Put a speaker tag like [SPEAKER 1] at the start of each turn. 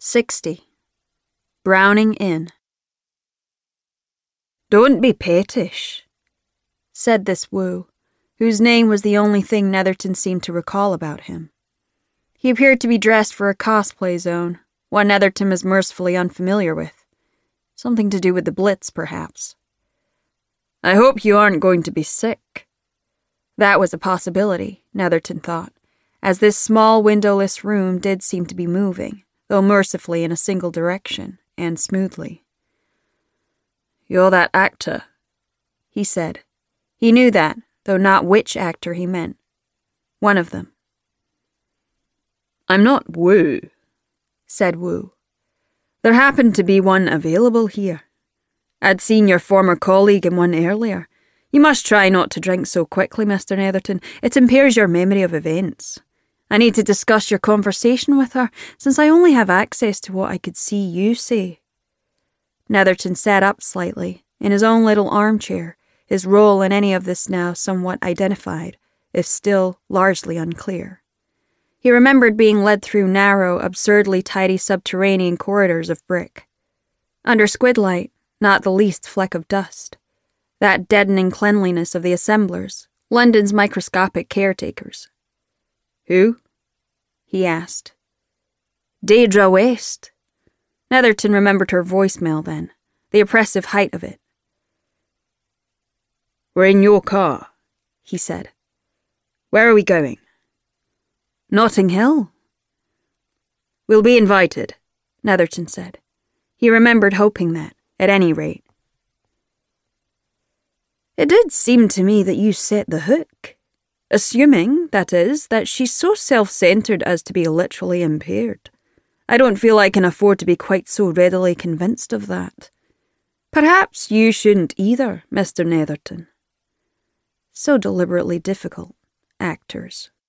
[SPEAKER 1] 60. Browning Inn. "Don't be pettish," said this Wu, whose name was the only thing Netherton seemed to recall about him. He appeared to be dressed for a cosplay zone, one Netherton was mercifully unfamiliar with. Something to do with the Blitz, perhaps. "I hope you aren't going to be sick." That was a possibility, Netherton thought, as this small windowless room did seem to be moving, though mercifully in a single direction, and smoothly. "You're that actor," he said. He knew that, though not which actor he meant. One of them. "I'm not Wu," said Wu. "There happened to be one available here. I'd seen your former colleague in one earlier. You must try not to drink so quickly, Mr. Netherton. It impairs your memory of events. I need to discuss your conversation with her, since I only have access to what I could see you say." Netherton sat up slightly, in his own little armchair, his role in any of this now somewhat identified, if still largely unclear. He remembered being led through narrow, absurdly tidy subterranean corridors of brick. Under squid light, not the least fleck of dust. That deadening cleanliness of the assemblers, London's microscopic caretakers. "Who?" he asked. "Deirdre West." Netherton remembered her voicemail then, the oppressive height of it. "We're in your car," he said. "Where are we going?" "Notting Hill." "We'll be invited," Netherton said. He remembered hoping that, at any rate. "It did seem to me that you set the hook. Assuming, that is, that she's so self-centered as to be literally impaired. I don't feel I can afford to be quite so readily convinced of that. Perhaps you shouldn't either, Mr. Netherton." So deliberately difficult, actors.